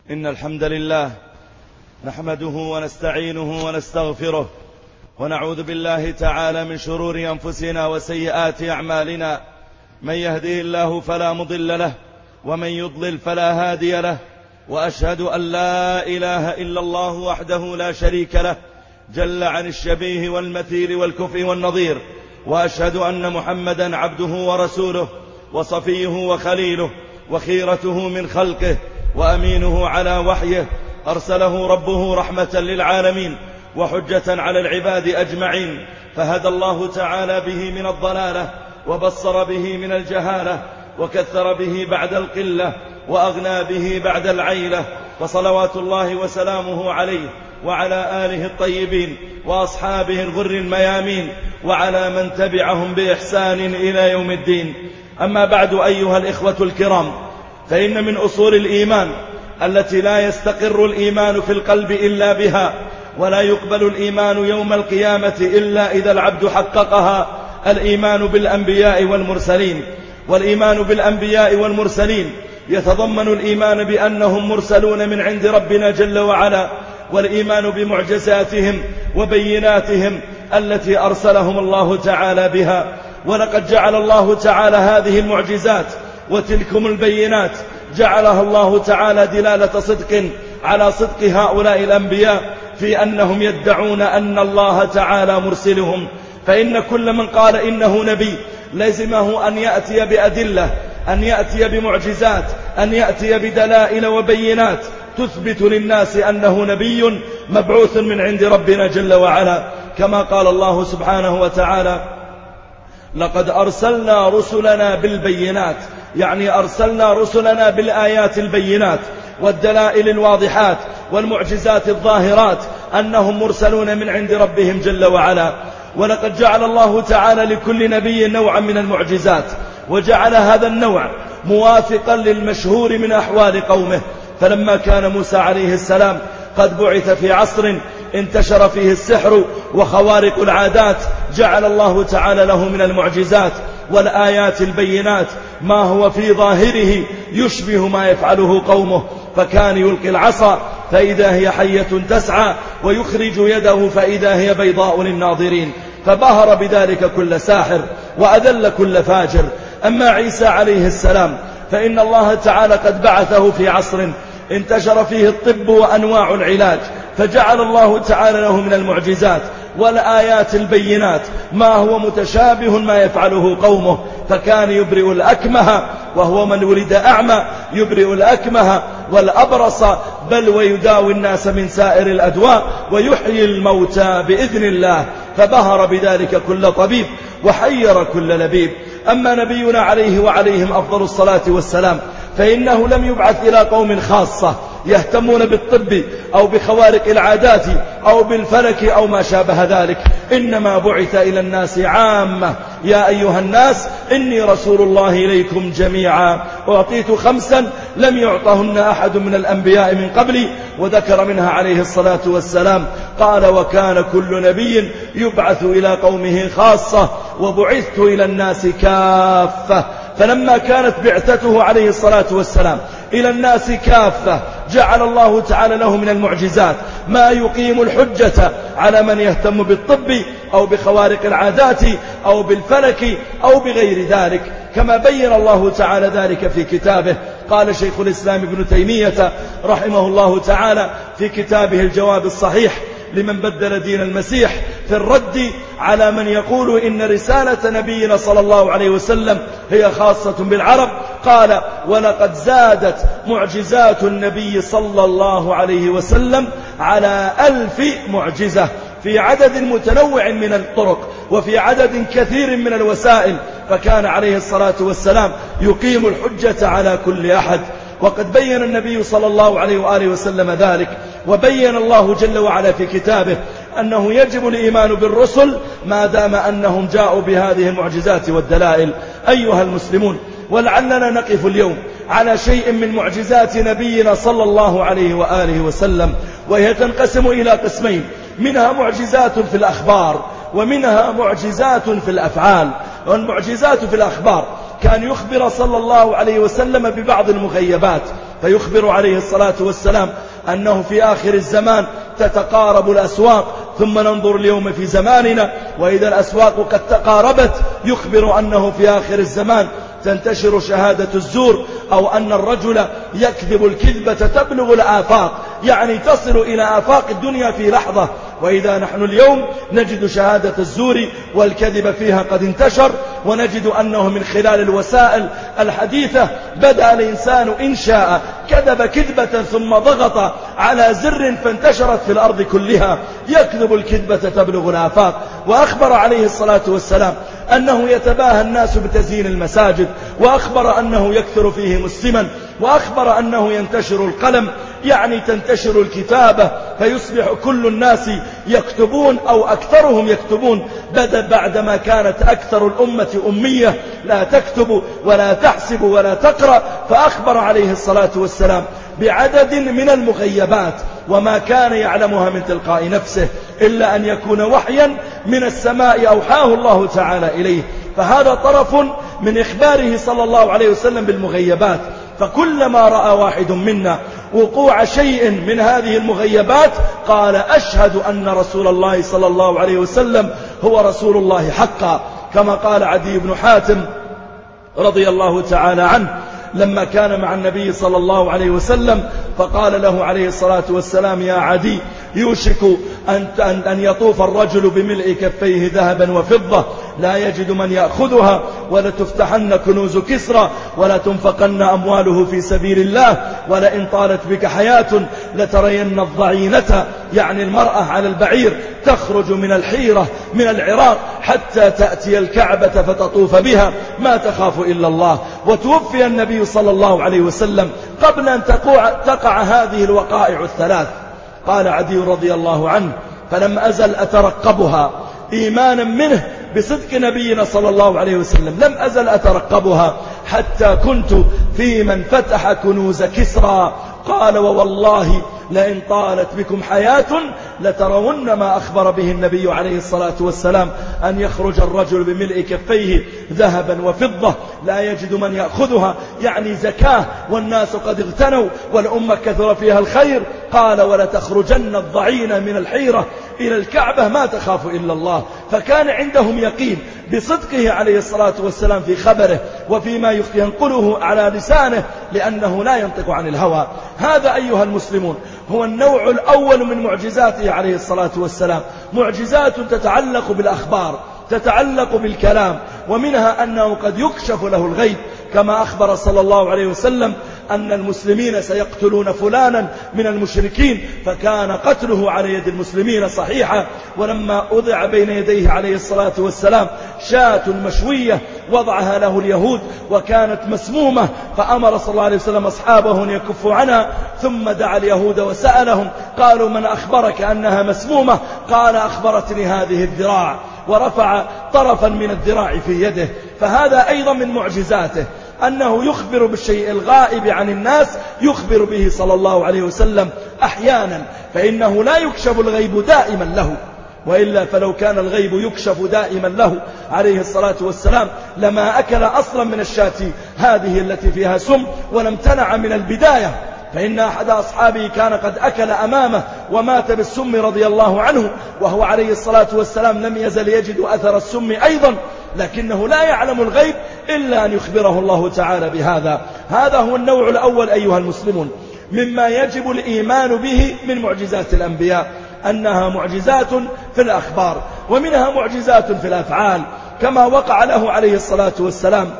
إن الحمد لله نحمده ونستعينه ونستغفره ونعوذ بالله تعالى من شرور أنفسنا وسيئات أعمالنا. من يهديه الله فلا مضل له ومن يضلل فلا هادي له، وأشهد أن لا إله إلا الله وحده لا شريك له جل عن الشبيه والمثيل والكفء والنظير، وأشهد أن محمدا عبده ورسوله وصفيه وخليله وخيرته من خلقه وأمينه على وحيه، أرسله ربه رحمة للعالمين وحجة على العباد أجمعين، فهدى الله تعالى به من الضلالة وبصر به من الجهالة وكثر به بعد القلة وأغنى به بعد العيلة، فصلوات الله وسلامه عليه وعلى آله الطيبين وأصحابه الغر الميامين وعلى من تبعهم بإحسان إلى يوم الدين. أما بعد، أيها الإخوة الكرام، فإن من أصول الإيمان التي لا يستقر الإيمان في القلب إلا بها، ولا يقبل الإيمان يوم القيامة إلا إذا العبد حققها، الإيمان بالأنبياء والمرسلين. والإيمان بالأنبياء والمرسلين يتضمن الإيمان بأنهم مرسلون من عند ربنا جل وعلا، والإيمان بمعجزاتهم وبيناتهم التي أرسلهم الله تعالى بها. ولقد جعل الله تعالى هذه المعجزات وتلكم البينات جعلها الله تعالى دلالة صدق على صدق هؤلاء الأنبياء في أنهم يدعون أن الله تعالى مرسلهم. فإن كل من قال إنه نبي لزمه أن يأتي بأدلة، أن يأتي بمعجزات، أن يأتي بدلائل وبينات تثبت للناس أنه نبي مبعوث من عند ربنا جل وعلا، كما قال الله سبحانه وتعالى: لقد أرسلنا رسلنا بالبينات، يعني أرسلنا رسلنا بالآيات البينات والدلائل الواضحات والمعجزات الظاهرات أنهم مرسلون من عند ربهم جل وعلا. ولقد جعل الله تعالى لكل نبي نوعا من المعجزات، وجعل هذا النوع موافقا للمشهور من أحوال قومه. فلما كان موسى عليه السلام قد بعث في عصر انتشر فيه السحر وخوارق العادات، جعل الله تعالى له من المعجزات والآيات البينات ما هو في ظاهره يشبه ما يفعله قومه، فكان يلقي العصا فإذا هي حية تسعى ويخرج يده فإذا هي بيضاء للناظرين، فبهر بذلك كل ساحر وأذل كل فاجر. أما عيسى عليه السلام فإن الله تعالى قد بعثه في عصر انتشر فيه الطب وأنواع العلاج، فجعل الله تعالى له من المعجزات والآيات البينات ما هو متشابه ما يفعله قومه، فكان يبرئ الأكمه وهو من ولد أعمى، يبرئ الأكمه والأبرص، بل ويداوي الناس من سائر الأدواء ويحيي الموتى بإذن الله، فبهر بذلك كل طبيب وحير كل لبيب. أما نبينا عليه وعليهم أفضل الصلاة والسلام فإنه لم يبعث إلى قوم خاصة يهتمون بالطب أو بخوارق العادات أو بالفلك أو ما شابه ذلك، إنما بعث إلى الناس عامة: يا أيها الناس إني رسول الله إليكم جميعا، أعطيت 5 لم يعطهن أحد من الأنبياء من قبلي، وذكر منها عليه الصلاة والسلام قال: وكان كل نبي يبعث إلى قومه خاصة وبعثت إلى الناس كافة. فلما كانت بعثته عليه الصلاة والسلام إلى الناس كافة جعل الله تعالى له من المعجزات ما يقيم الحجة على من يهتم بالطب أو بخوارق العادات أو بالفلك أو بغير ذلك، كما بين الله تعالى ذلك في كتابه. قال شيخ الإسلام ابن تيمية رحمه الله تعالى في كتابه الجواب الصحيح لمن بدل دين المسيح في الرد على من يقول إن رسالة نبينا صلى الله عليه وسلم هي خاصة بالعرب، قال: ولقد زادت معجزات النبي صلى الله عليه وسلم على 1000 معجزة في عدد متنوع من الطرق وفي عدد كثير من الوسائل، فكان عليه الصلاة والسلام يقيم الحجة على كل أحد. وقد بين النبي صلى الله عليه وآله وسلم ذلك، وبين الله جل وعلا في كتابه أنه يجب الإيمان بالرسل ما دام أنهم جاءوا بهذه المعجزات والدلائل. أيها المسلمون، ولعلنا نقف اليوم على شيء من معجزات نبينا صلى الله عليه وآله وسلم، وهي تنقسم إلى قسمين: منها معجزات في الأخبار ومنها معجزات في الأفعال. والمعجزات في الأخبار كان يخبر صلى الله عليه وسلم ببعض المغيبات، فيخبر عليه الصلاة والسلام أنه في آخر الزمان تتقارب الأسواق، ثم ننظر اليوم في زماننا وإذا الأسواق قد تقاربت يخبر أنه في آخر الزمان تنتشر شهادة الزور، أو أن الرجل يكذب الكذبة تبلغ الآفاق، يعني تصل إلى آفاق الدنيا في لحظة. وإذا نحن اليوم نجد شهادة الزور والكذب فيها قد انتشر، ونجد أنه من خلال الوسائل الحديثة بدأ الإنسان إن شاء كذب كذبة ثم ضغط على زر فانتشرت في الأرض كلها، يكذب الكذبة تبلغ الآفاق. وأخبر عليه الصلاة والسلام أنه يتباهى الناس بتزيين المساجد، وأخبر أنه يكثر فيه مسلما، وأخبر أنه ينتشر القلم، يعني تنتشر الكتابة، فيصبح كل الناس يكتبون أو أكثرهم يكتبون، بعدما كانت أكثر الأمة أمية لا تكتب ولا تحسب ولا تقرأ. فأخبر عليه الصلاة والسلام بعدد من المغيبات وما كان يعلمها من تلقاء نفسه إلا أن يكون وحيا من السماء أوحاه الله تعالى إليه. فهذا طرف من إخباره صلى الله عليه وسلم بالمغيبات. فكلما رأى واحد منا وقوع شيء من هذه المغيبات قال أشهد أن رسول الله صلى الله عليه وسلم هو رسول الله حقا، كما قال عدي بن حاتم رضي الله تعالى عنه لما كان مع النبي صلى الله عليه وسلم، فقال له عليه الصلاة والسلام: يا عدي، يوشك أن يطوف الرجل بملء كفيه ذهبا وفضة لا يجد من يأخذها، ولتفتحن كنوز كسرى، ولا تنفقن أمواله في سبيل الله، ولئن طالت بك حياة لترين الضعينة، يعني المرأة على البعير، تخرج من الحيرة من العراق حتى تأتي الكعبة فتطوف بها ما تخاف إلا الله. وتوفي النبي صلى الله عليه وسلم قبل أن تقع هذه الوقائع الثلاث. قال عدي رضي الله عنه: فلم أزل أترقبها إيمانا منه بصدق نبينا صلى الله عليه وسلم، لم أزل أترقبها حتى كنت في من فتح كنوز كسرى. قال: ووالله لئن طالت بكم حياة لترون ما أخبر به النبي عليه الصلاة والسلام، أن يخرج الرجل بملء كفيه ذهبا وفضة لا يجد من يأخذها، يعني زكاة، والناس قد اغتنوا والأمة كثر فيها الخير. قال: ولتخرجن الضعين من الحيرة إلى الكعبة ما تخاف إلا الله. فكان عندهم يقين بصدقه عليه الصلاة والسلام في خبره وفيما ينقله على لسانه، لأنه لا ينطق عن الهوى. هذا أيها المسلمون هو النوع الأول من معجزاته عليه الصلاة والسلام، معجزات تتعلق بالأخبار، تتعلق بالكلام، ومنها أنه قد يكشف له الغيب، كما أخبر صلى الله عليه وسلم أن المسلمين سيقتلون فلانا من المشركين، فكان قتله على يد المسلمين صحيحا. ولما أضع بين يديه عليه الصلاة والسلام شاة مشوية وضعها له اليهود وكانت مسمومة، فأمر صلى الله عليه وسلم أصحابه أن يكفوا عنها، ثم دعا اليهود وسألهم، قالوا: من أخبرك أنها مسمومة؟ قال: أخبرتني هذه الذراع، ورفع طرفا من الذراع في يده. فهذا أيضا من معجزاته أنه يخبر بالشيء الغائب عن الناس، يخبر به صلى الله عليه وسلم أحيانا، فإنه لا يكشف الغيب دائما له، وإلا فلو كان الغيب يكشف دائما له عليه الصلاة والسلام لما أكل أصلا من الشاة هذه التي فيها سم ولم تنع من البداية. فإن أحد أصحابه كان قد أكل أمامه ومات بالسم رضي الله عنه، وهو عليه الصلاة والسلام لم يزل يجد أثر السم أيضا، لكنه لا يعلم الغيب إلا أن يخبره الله تعالى بهذا. هذا هو النوع الأول أيها المسلمون مما يجب الإيمان به من معجزات الأنبياء، أنها معجزات في الأخبار، ومنها معجزات في الأفعال، كما وقع له عليه الصلاة والسلام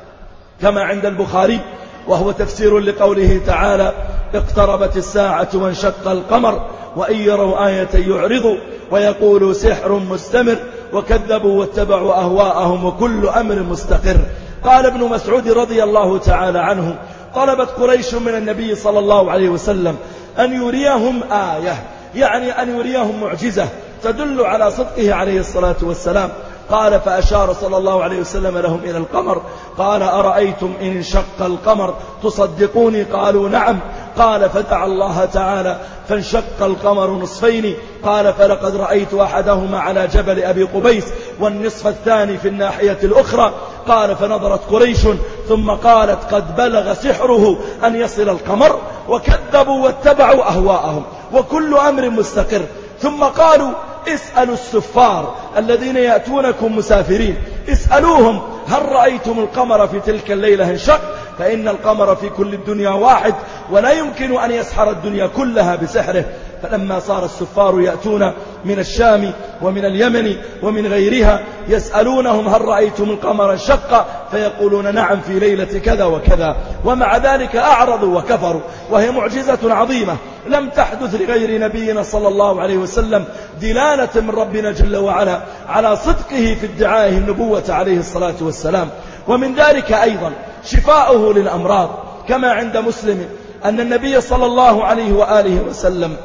كما عند البخاري، وهو تفسير لقوله تعالى: اقتربت الساعة وانشق القمر وإن يروا آية يعرضوا ويقولوا سحر مستمر وكذبوا واتبعوا أهواءهم وكل أمر مستقر. قال ابن مسعود رضي الله تعالى عنه: طلبت قريش من النبي صلى الله عليه وسلم أن يريهم آية، يعني أن يريهم معجزة تدل على صدقه عليه الصلاة والسلام. قال: فأشار صلى الله عليه وسلم لهم إلى القمر، قال: أرأيتم إن انشق القمر تصدقوني؟ قالوا: نعم. قال: فدعا الله تعالى فانشق القمر نصفين. قال: فلقد رأيت أحدهما على جبل أبي قبيس والنصف الثاني في الناحية الأخرى. قال فنظرت قريش ثم قالت قد بلغ سحره أن يصل القمر، وكذبوا واتبعوا أهواءهم وكل أمر مستقر. ثم قالوا اسألوا السفار الذين يأتونكم مسافرين، اسألوهم هل رأيتم القمر في تلك الليلة انشق؟ فإن القمر في كل الدنيا واحد، ولا يمكن أن يسحر الدنيا كلها بسحره. فلما صار السفار يأتون من الشام ومن اليمن ومن غيرها يسألونهم هل رأيتم القمر انشق؟ فيقولون نعم في ليلة كذا وكذا، ومع ذلك أعرضوا وكفروا. وهي معجزة عظيمة لم تحدث لغير نبينا صلى الله عليه وسلم، دلالة من ربنا جل وعلا على صدقه في ادعائه النبوة عليه الصلاة والسلام. ومن ذلك أيضا شفاؤه للأمراض، كما عند مسلم أن النبي صلى الله عليه وآله وسلم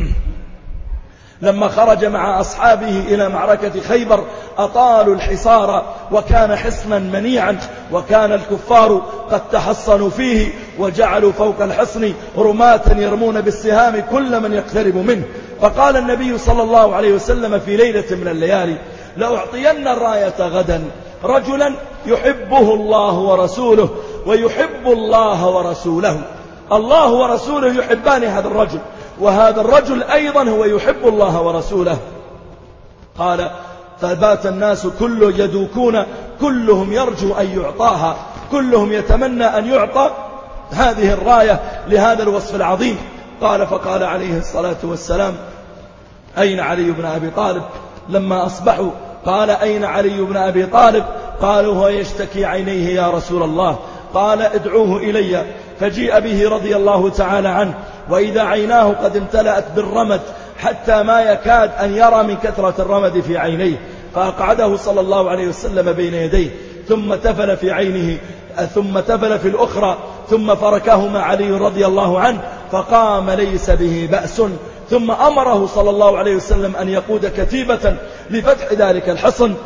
لما خرج مع أصحابه إلى معركة خيبر أطالوا الحصار، وكان حصنا منيعا، وكان الكفار قد تحصنوا فيه وجعلوا فوق الحصن رماة يرمون بالسهام كل من يقترب منه. فقال النبي صلى الله عليه وسلم في ليلة من الليالي لأعطين الراية غدا رجلا يحبه الله ورسوله ويحب الله ورسوله. الله ورسوله يحبان هذا الرجل، وهذا الرجل أيضا هو يحب الله ورسوله. قال فبات الناس كله يدوكون، كلهم يرجو أن يعطاها، كلهم يتمنى أن يعطى هذه الراية لهذا الوصف العظيم. قال فقال عليه الصلاة والسلام أين علي بن أبي طالب؟ لما أصبحوا قال أين علي بن أبي طالب؟ قالوا هو يشتكي عينيه يا رسول الله. قال ادعوه إلي، فجيء به رضي الله تعالى عنه، وإذا عيناه قد امتلأت بالرمد حتى ما يكاد أن يرى من كثرة الرمد في عينيه. فأقعده صلى الله عليه وسلم بين يديه، ثم تفل في عينه، ثم تفل في الأخرى، ثم فركهما علي رضي الله عنه، فقام ليس به بأس. ثم أمره صلى الله عليه وسلم أن يقود كتيبة لفتح ذلك الحصن،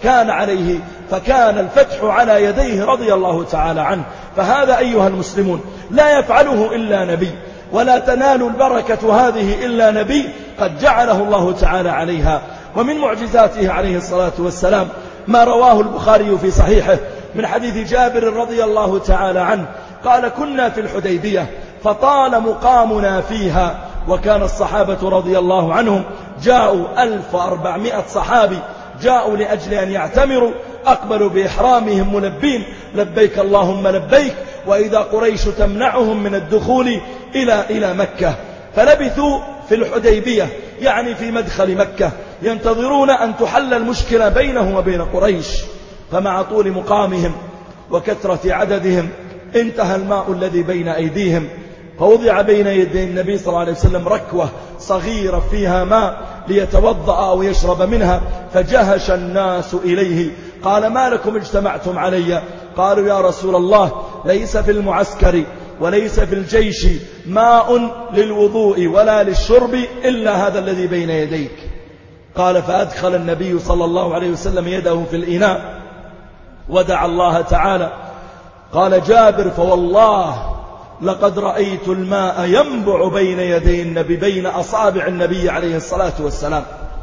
فكان الفتح على يديه رضي الله تعالى عنه. فهذا أيها المسلمون لا يفعله إلا نبي، ولا تنال البركة هذه إلا نبي قد جعله الله تعالى عليها. ومن معجزاته عليه الصلاة والسلام ما رواه البخاري في صحيحه من حديث جابر رضي الله تعالى عنه قال كنا في الحديبية فطال مقامنا فيها، وكان الصحابة رضي الله عنهم جاءوا 1400 صحابي، جاءوا لأجل أن يعتمروا، أقبلوا بإحرامهم ملبين لبيك اللهم لبيك، وإذا قريش تمنعهم من الدخول إلى مكة. فلبثوا في الحديبية يعني في مدخل مكة ينتظرون أن تحل المشكلة بينهم وبين قريش. فمع طول مقامهم وكثرة عددهم انتهى الماء الذي بين أيديهم، فوضع بين يدي النبي صلى الله عليه وسلم ركوة صغيرة فيها ماء ليتوضأ أو يشرب منها، فجهش الناس إليه. قال ما لكم اجتمعتم علي؟ قالوا يا رسول الله ليس في المعسكر وليس في الجيش ماء للوضوء ولا للشرب إلا هذا الذي بين يديك. قال فأدخل النبي صلى الله عليه وسلم يده في الإناء ودعا الله تعالى. قال جابر فوالله لقد رأيت الماء ينبع بين يدي النبي، بين أصابع النبي عليه الصلاة والسلام،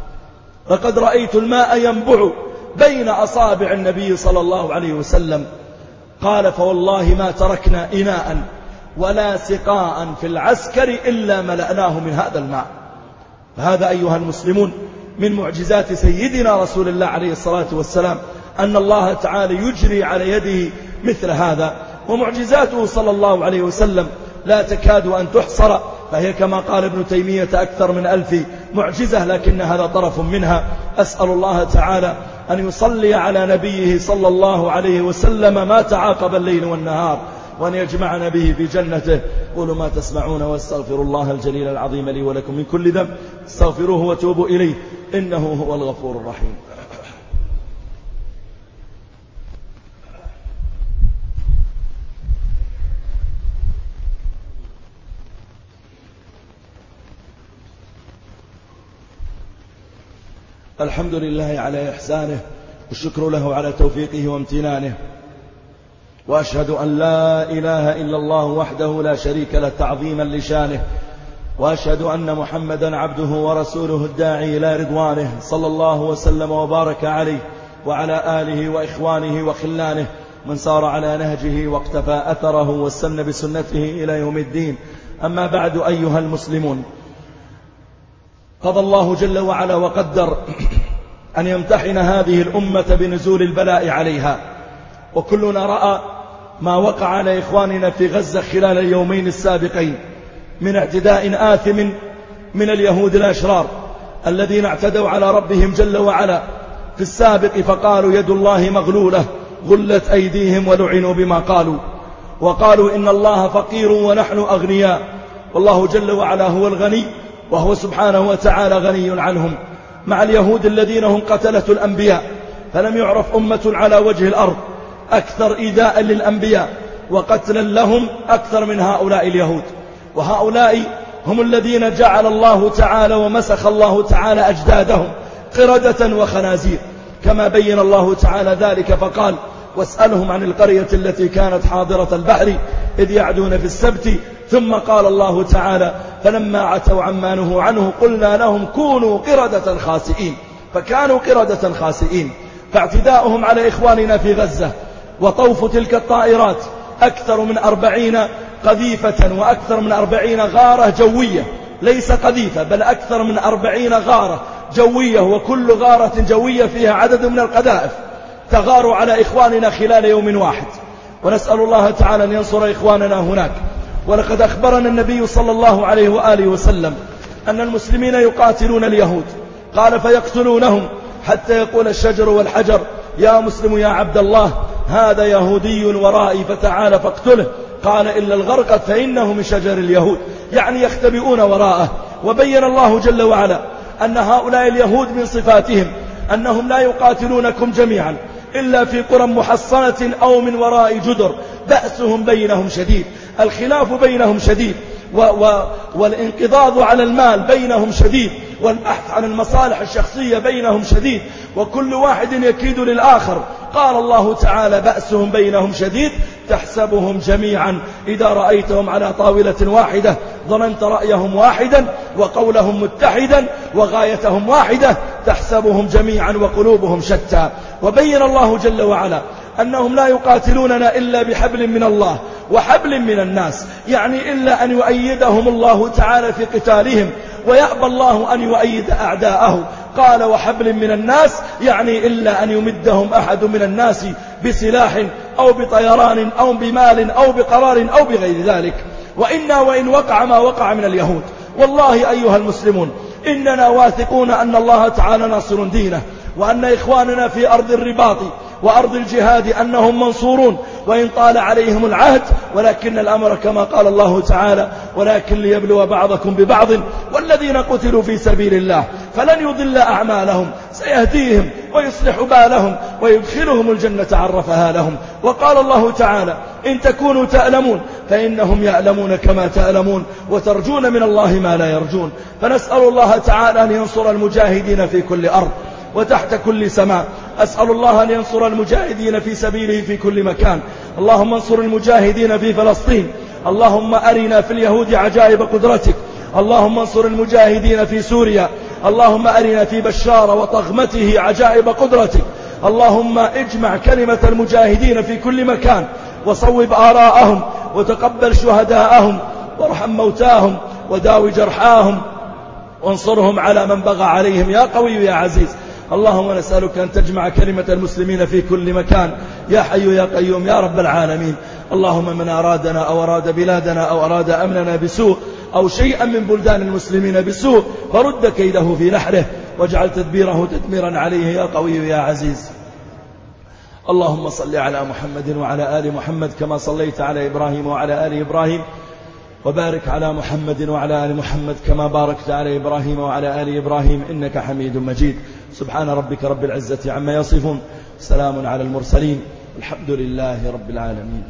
لقد رأيت الماء ينبع بين أصابع النبي صلى الله عليه وسلم. قال فوالله ما تركنا إناء ولا سقاء في العسكر إلا ملأناه من هذا الماء. فهذا أيها المسلمون من معجزات سيدنا رسول الله عليه الصلاة والسلام أن الله تعالى يجري على يده مثل هذا. ومعجزاته صلى الله عليه وسلم لا تكاد أن تحصر، فهي كما قال ابن تيمية أكثر من 1000 معجزة، لكن هذا طرف منها. أسأل الله تعالى أن يصلي على نبيه صلى الله عليه وسلم ما تعاقب الليل والنهار، وأن يجمعنا به في جنته. قولوا ما تسمعون واستغفر الله الجليل العظيم لي ولكم من كل ذنب، استغفروه وتوبوا إليه إنه هو الغفور الرحيم. الحمد لله على إحسانه، والشكر له على توفيقه وامتنانه، وأشهد أن لا إله إلا الله وحده لا شريك له تعظيما لشانه، وأشهد أن محمدا عبده ورسوله الداعي إلى رضوانه، صلى الله وسلم وبارك عليه وعلى آله وإخوانه وخلانه من سار على نهجه واقتفى أثره واستنى بسنته إلى يوم الدين. أما بعد أيها المسلمون، قضى الله جل وعلا وقدر أن يمتحن هذه الأمة بنزول البلاء عليها، وكلنا رأى ما وقع على إخواننا في غزة خلال اليومين السابقين من اعتداء آثم من اليهود الأشرار الذين اعتدوا على ربهم جل وعلا في السابق فقالوا يد الله مغلولة غلت أيديهم ولعنوا بما قالوا، وقالوا إن الله فقير ونحن أغنياء، والله جل وعلا هو الغني وهو سبحانه وتعالى غني عنهم. مع اليهود الذين هم قتلة الأنبياء، فلم يعرف أمة على وجه الأرض أكثر إيذاء للأنبياء وقتلا لهم أكثر من هؤلاء اليهود. وهؤلاء هم الذين جعل الله تعالى ومسخ الله تعالى أجدادهم قردة وخنازير، كما بين الله تعالى ذلك فقال: واسألهم عن القرية التي كانت حاضرة البحر إذ يعدون في السبت. ثم قال الله تعالى: فلما عتوا عما نهوا عنه قلنا لهم كونوا قردة خاسئين، فكانوا قردة خاسئين. فاعتداؤهم على إخواننا في غزة وطوف تلك الطائرات أكثر من 40 قذيفة وأكثر من 40 غارة جوية، ليس قذيفة بل أكثر من 40 غارة جوية، وكل غارة جوية فيها عدد من القذائف، تغاروا على إخواننا خلال يوم واحد. ونسأل الله تعالى أن ينصر إخواننا هناك. ولقد أخبرنا النبي صلى الله عليه وآله وسلم أن المسلمين يقاتلون اليهود، قال: فيقتلونهم حتى يقول الشجر والحجر: يا مسلم يا عبد الله، هذا يهودي ورائي فتعال فاقتله. قال: إلا الغرقد فإنه من شجر اليهود، يعني يختبئون وراءه. وبين الله جل وعلا أن هؤلاء اليهود من صفاتهم أنهم لا يقاتلونكم جميعا إلا في قرى محصنة أو من وراء جدر، بأسهم بينهم شديد، الخلاف بينهم شديد، والانقضاض على المال بينهم شديد، والبحث عن المصالح الشخصية بينهم شديد، وكل واحد يكيد للآخر. قال الله تعالى: بأسهم بينهم شديد تحسبهم جميعا إذا رأيتهم على طاولة واحدة ظننت رأيهم واحدا وقولهم متحدا وغايتهم واحدة، تحسبهم جميعا وقلوبهم شتى. وبين الله جل وعلا أنهم لا يقاتلوننا إلا بحبل من الله وحبل من الناس، يعني إلا أن يؤيدهم الله تعالى في قتالهم، ويأبى الله أن يؤيد أعداءه. قال: وحبل من الناس، يعني إلا أن يمدهم أحد من الناس بسلاح أو بطيران أو بمال أو بقرار أو بغير ذلك. وإن وقع ما وقع من اليهود، والله أيها المسلمون إننا واثقون أن الله تعالى ناصر دينه، وأن إخواننا في أرض الرباط وأرض الجهاد أنهم منصورون، وإن طال عليهم العهد، ولكن الأمر كما قال الله تعالى: ولكن ليبلو بعضكم ببعض، والذين قتلوا في سبيل الله فلن يضل أعمالهم، سيهديهم ويصلح بالهم ويدخلهم الجنة عرفها لهم. وقال الله تعالى: إن تكونوا تألمون فإنهم يألمون كما تألمون وترجون من الله ما لا يرجون. فنسأل الله تعالى أن ينصر المجاهدين في كل أرض وتحت كل سماء. أسأل الله أن ينصر المجاهدين في سبيله في كل مكان. اللهم انصر المجاهدين في فلسطين، اللهم أرنا في اليهود عجائب قدرتك. اللهم انصر المجاهدين في سوريا، اللهم أرنا في بشار وطغمته عجائب قدرتك. اللهم اجمع كلمة المجاهدين في كل مكان، وصوب آراءهم، وتقبل شهداءهم، وارحم موتاهم، وداوي جرحاهم، وانصرهم على من بغى عليهم يا قوي يا عزيز. اللهم نسألك أن تجمع كلمة المسلمين في كل مكان يا حي يا قيوم يا رب العالمين. اللهم من أرادنا أو أراد بلادنا أو أراد أمننا بسوء أو شيئا من بلدان المسلمين بسوء فرد كيده في نحره، واجعل تدبيره تدميرا عليه يا قوي يا عزيز. اللهم صل على محمد وعلى آل محمد كما صليت على إبراهيم وعلى آل إبراهيم، وبارك على محمد وعلى آل محمد كما باركت على إبراهيم وعلى آل إبراهيم إنك حميد مجيد. سبحان ربك رب العزة عما يصفون، سلام على المرسلين، الحمد لله رب العالمين.